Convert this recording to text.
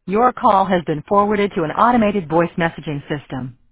Your call has been forwarded to an automated voice messaging system.